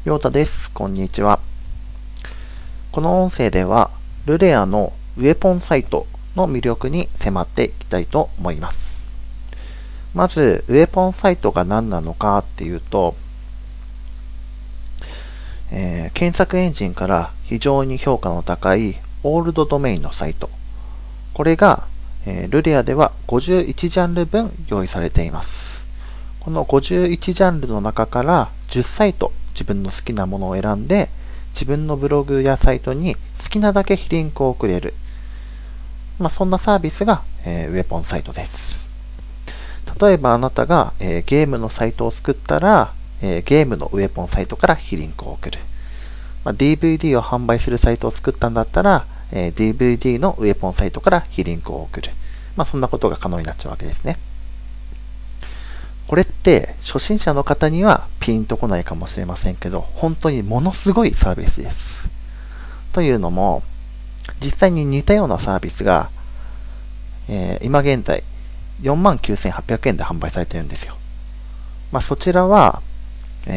りょうたです。こんにちは。この音声では、ルレアのウェポンサイトの魅力に迫っていきたいと思います。まず、ウェポンサイトが何なのかっていうと、検索エンジンから非常に評価の高いオールドドメインのサイト。これが、ルレアでは51ジャンル分用意されています。この51ジャンルの中から10サイト自分の好きなものを選んで自分のブログやサイトに好きなだけリンクを送れる、そんなサービスが、ウェポンサイトです。例えばあなたが、ゲームのサイトを作ったら、ゲームのウェポンサイトからリンクを送る、DVD を販売するサイトを作ったんだったら、DVD のウェポンサイトからリンクを送る、そんなことが可能になっちゃうわけですね。これって初心者の方にはピンとこないかもしれませんけど、本当にものすごいサービスです。というのも、実際に似たようなサービスが、今現在 49,800 円で販売されているんですよ。そちらは、ジ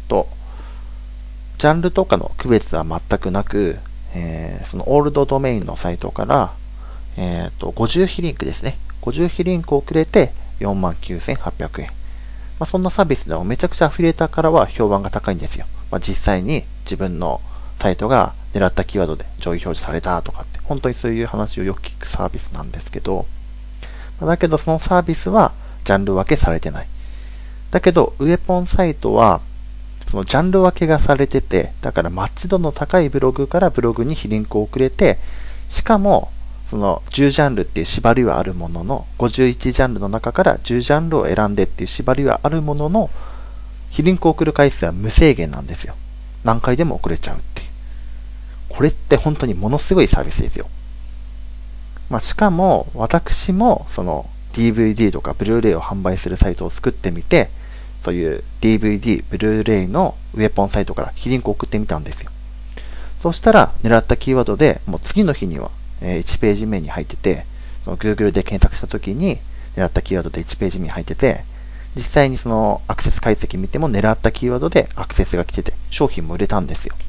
ャンルとかの区別は全くなく、そのオールドドメインのサイトから、50非リンクですね。50非リンクをくれて 49,800 円。そんなサービスでもめちゃくちゃアフィリエーターからは評判が高いんですよ。実際に自分のサイトが狙ったキーワードで上位表示されたとかって、本当にそういう話をよく聞くサービスなんですけど、だけどそのサービスはジャンル分けされてない。だけど、ウェポンサイトはそのジャンル分けがされてて、だからマッチ度の高いブログからブログにリンクを送れて、しかもその10ジャンルっていう縛りはあるものの、51ジャンルの中から10ジャンルを選んでっていう縛りはあるものの、リンクを送る回数は無制限なんですよ。何回でも送れちゃうっていう。これって本当にものすごいサービスですよ。しかも私もその DVD とかブルーレイを販売するサイトを作ってみて、そういう DVD、ブルーレイのウェポンサイトからリンクを送ってみたんですよ。そしたら狙ったキーワードでもう次の日には1ページ目に入ってて、その Google で検索した時に狙ったキーワードで1ページ目に入ってて、実際にそのアクセス解析見ても狙ったキーワードでアクセスが来てて、商品も売れたんですよ。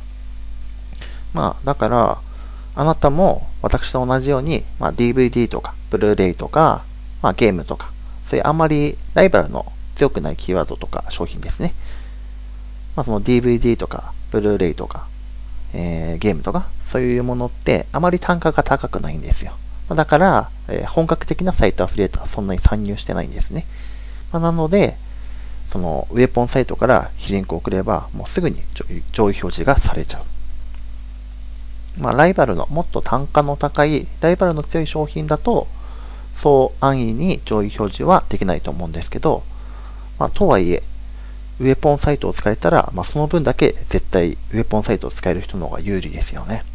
だからあなたも私と同じように、DVD とかブルーレイとか、ゲームとか、そういうあんまりライバルの強くないキーワードとか商品ですね。その DVD とかブルーレイとか、ゲームとかそういうものってあまり単価が高くないんですよ。だから、本格的なサイトアフィリエイトはそんなに参入してないんですね。なのでそのウェポンサイトからリンクを送ればもうすぐに上位表示がされちゃう。ライバルのもっと単価の高いライバルの強い商品だとそう安易に上位表示はできないと思うんですけど、とはいえウェポンサイトを使えたら、その分だけ絶対ウェポンサイトを使える人の方が有利ですよね。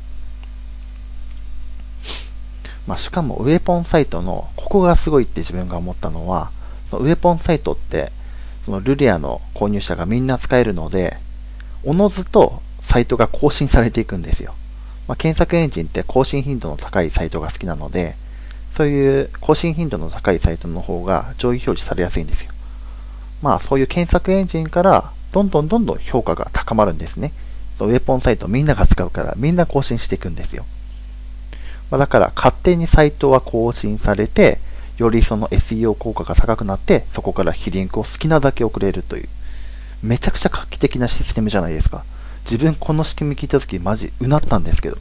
しかもウェポンサイトのここがすごいって自分が思ったのは、そのウェポンサイトってそのルレアの購入者がみんな使えるので、おのずとサイトが更新されていくんですよ。検索エンジンって更新頻度の高いサイトが好きなので、そういう更新頻度の高いサイトの方が上位表示されやすいんですよ。そういう検索エンジンからどんどん評価が高まるんですね。ウェポンサイトみんなが使うからみんな更新していくんですよ。だから勝手にサイトは更新されて、よりその SEO 効果が高くなって、そこからリンクを好きなだけ送れるという、めちゃくちゃ画期的なシステムじゃないですか。自分この仕組み聞いたときマジうなったんですけど。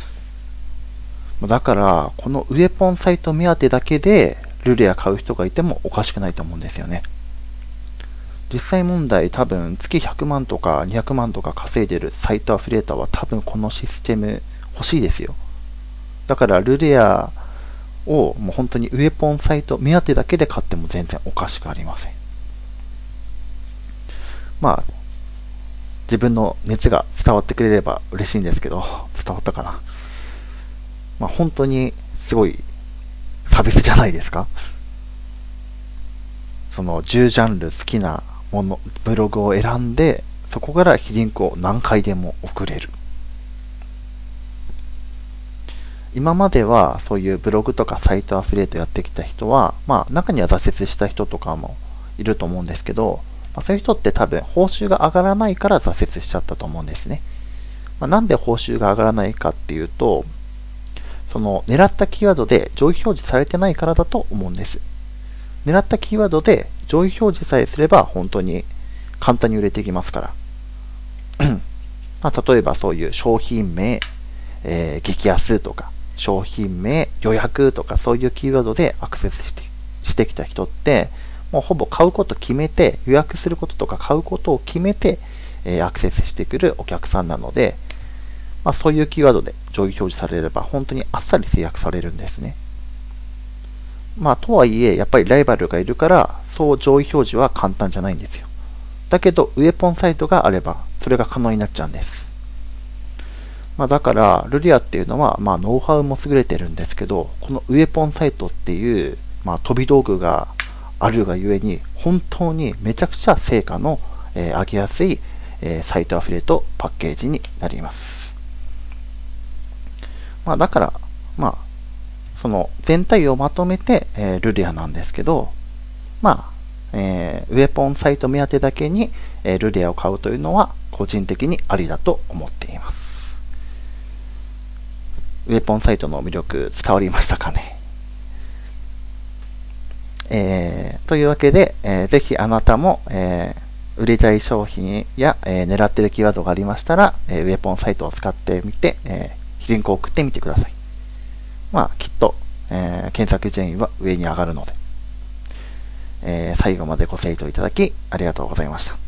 だからこのウェポンサイト目当てだけでルレア買う人がいてもおかしくないと思うんですよね。実際問題多分月100万とか200万とか稼いでるサイトアフィリエーターは多分このシステム欲しいですよ。だからルレアをもう本当にウェポンサイト目当てだけで買っても全然おかしくありません。自分の熱が伝わってくれれば嬉しいんですけど、伝わったかな。本当にすごいサービスじゃないですか。その10ジャンル好きなもの、ブログを選んで、そこからリンクを何回でも送れる。今まではそういうブログとかサイトアフィリエイトやってきた人は、中には挫折した人とかもいると思うんですけど、 そういう人って多分報酬が上がらないから挫折しちゃったと思うんですね。なんで報酬が上がらないかっていうと、その狙ったキーワードで上位表示されてないからだと思うんです。狙ったキーワードで上位表示さえすれば本当に簡単に売れていきますから。例えばそういう商品名、激安とか、商品名、予約とかそういうキーワードでアクセスしてきた人って、もうほぼ買うこと決めて、予約することとか買うことを決めて、アクセスしてくるお客さんなので、そういうキーワードで上位表示されれば本当にあっさり制約されるんですね。とはいえ、やっぱりライバルがいるから、そう上位表示は簡単じゃないんですよ。だけど、ウェポンサイトがあれば、それが可能になっちゃうんです。だから、ルリアっていうのは、ノウハウも優れてるんですけど、このウェポンサイトっていう、飛び道具があるがゆえに、本当にめちゃくちゃ成果の、上げやすい、サイトアフィリエイトパッケージになります。だから、その全体をまとめて、ルリアなんですけど、ウェポンサイト目当てだけに、ルリアを買うというのは個人的にありだと思っています。ウェポンサイトの魅力伝わりましたかね。というわけで、ぜひあなたも、売りたい商品や、狙っているキーワードがありましたら、ウェポンサイトを使ってみて、リンクを送ってみてください。きっと、検索順位は上に上がるので、最後までご清聴いただきありがとうございました。